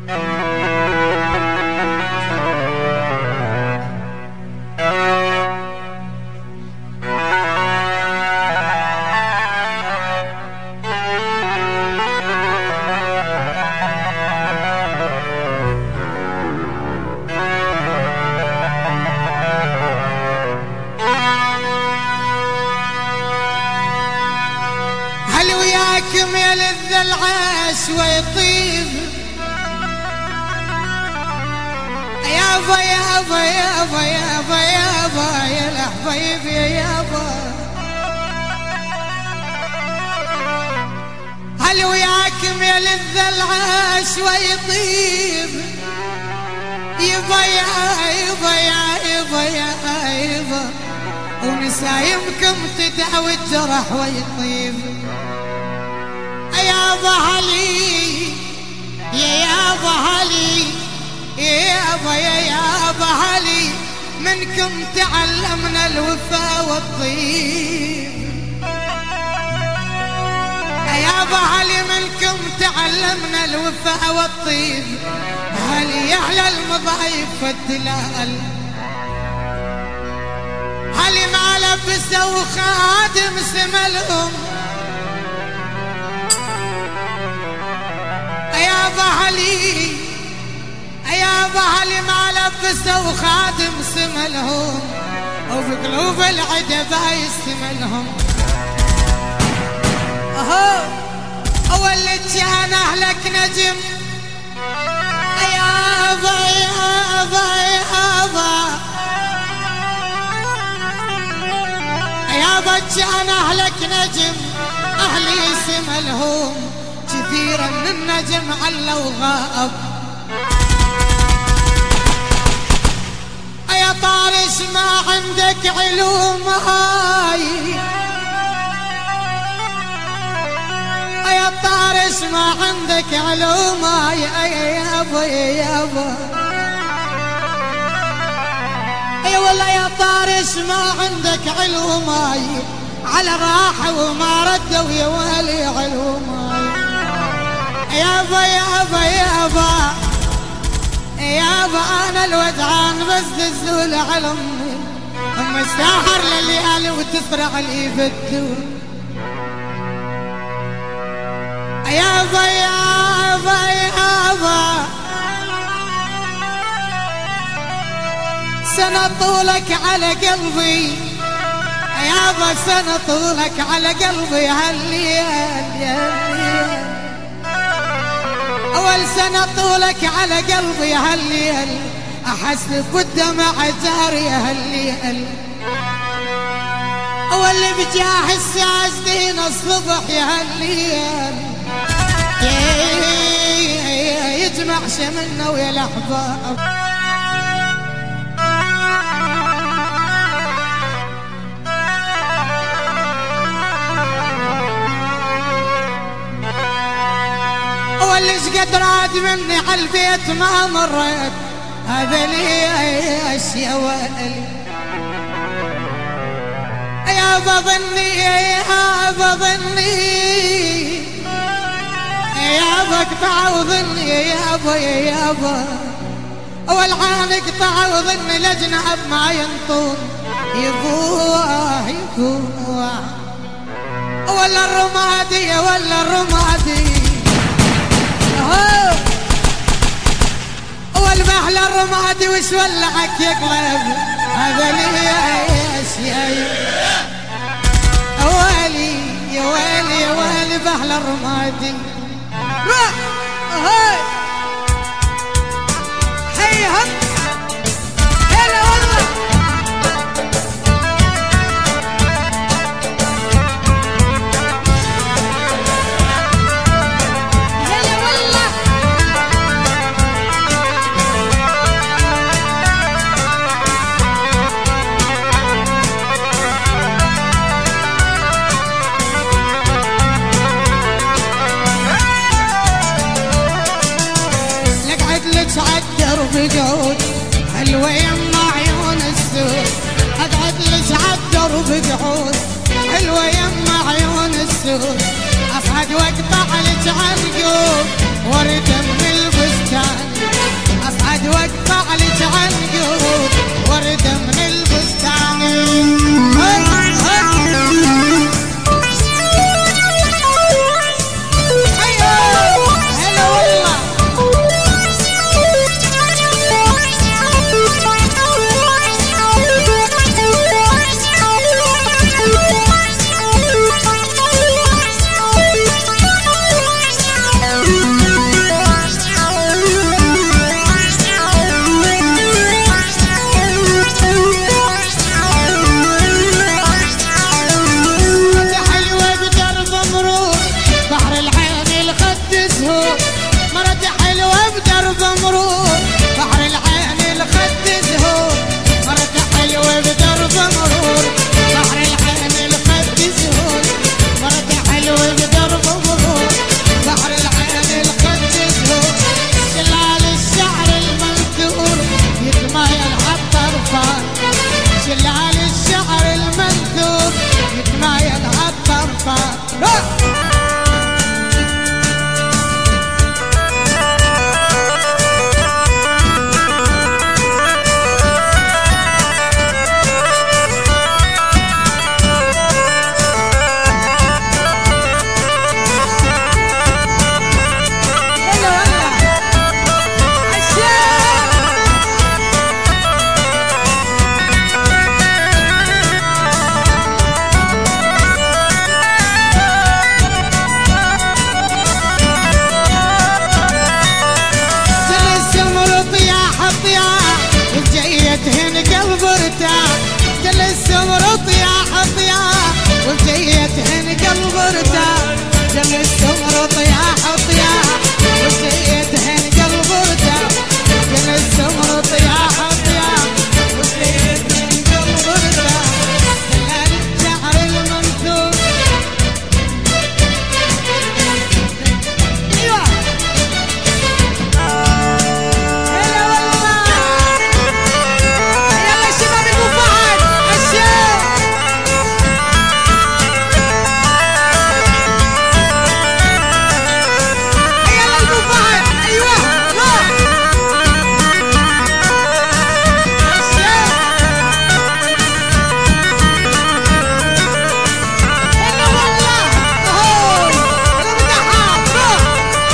هل وياكم يلذ العاش ويطيب يابا يابا يابا يابا يابا يا الحبايب يا يابا. هل وياكم يلذ العاش ويطيب يبا يا يبا يا يبا يا يبا ونسايمكم تدعوي الجرح ويطيب يابا علي يا يابا علي يا يابا يا يابا علي منكم تعلمنا الوفا والطيب يا يابا علي منكم تعلمنا الوفا والطيب. هل يعلى المضايف والدلال هل ما لبسوا خادم سملهم يابا علي يابا علي ما لبسوا خادم سملهم وفي قلوب العدا بايس سملهم. اول كان اهلك نجم يابا يابا يابا يابا كان اهلك نجم اهلي سملهم كثيرا من النجم على وغاب. يا طارش ما عندك علوم هاي يا طارش ما عندك علوم هاي يا يابا يا يابا اي والله يا طارش ما عندك علوم هاي على راحة وما ردوا يا والي علوم هاي يابا يابا يابا يابا انا الودعان بس تزول على امي ام الساحر لليالي وتسرع لي بالدور يابا يابا يابا سنة طولك على قلبي يابا سنة طولك على قلبي هالليل يا أول سنة طولك على قلبي هالليل أحس بالدمع جاري هالليل واللي بجاه الساجدين الصبح يا هالليل يجمع شملنا ويا الأحباب. واللي شقد راد مني عالبيت ما مريت هذا ليش يا والي يا بظني يا بظني يا بقطع وظني يا يابا يا يابا والعام قطع وظني لجنب ما ينطون يبوع يبوع ولا الرمادي ولا الرمادي والمحل الرمادي وش ولعك يقلب هذا ليش يا ويلي يا ويلي يا ويلي بحل الرمادي روح هي هم هلا والله بقعود حلوة يما عيون السود اقعد لك عالدرب بقعود حلوة يما عيون السود اصعد واقطع لك عالقوب ورد من البستان حط يا وسيدهن قلب ارتاح كل الزمرط يا حط يا وسيدهن قلب ارتاح كل الشعر المنثور ايوه هلا والله يلا شباب ابو فهد الشيخ يلا ابو فهد ايوه روح الشيخ هلا والله اهو المدحات روح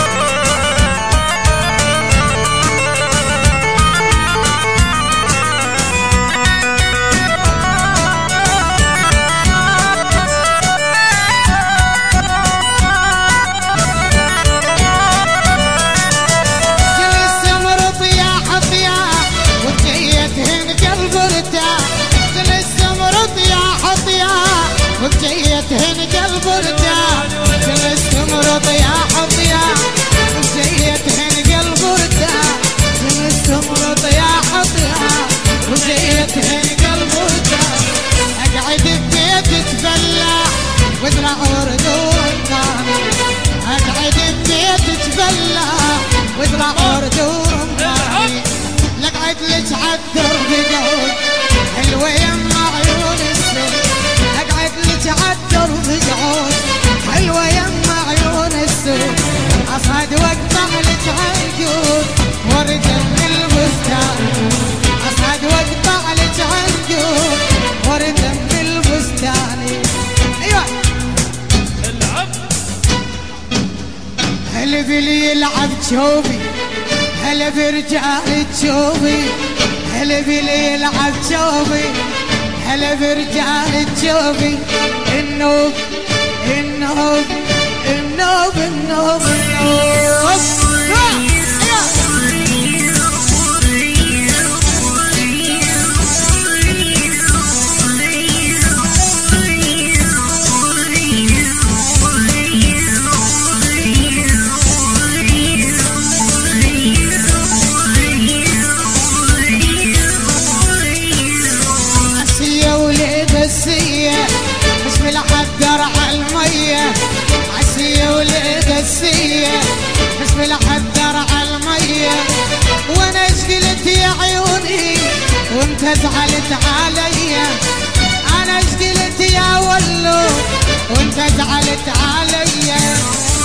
كل السمرط يا حطيا وبجيتهن قلب ارتاح كل السمرط يا حطيا وبجيتهن قلب ارتاح كل السمرط يا حطيا وبجيتهن قلب ارتاح كل السمرط يا حطيا وبجيتهن قلب ارتاح اقعد ببيت تفلح وازرع ورد ورماني اقعد ببيت تفلح وازرع ورد ورماني لقعد لك عالدرب قعود حلوه يما عيون السود اقعد لك عالدرب قعود حلوه يما عيون السود اصعد واقطع لك عالجود ورد من البستان اصعد واقطع لك عالجود ورد من البستان ايوه هل بلي يلعب جوبي هل برجال تشوفي هل بلي يلعب جوبي هل برجال تشوفي النوب النوب النوب النوب النوب عسية وليد السية بسم الحدر عالمية عسية وليد السية بسم الحدر عالمية وانا اشقلت يا عيوني وانت زعلت عليا انا اشقلت يا ولو وانت زعلت عليا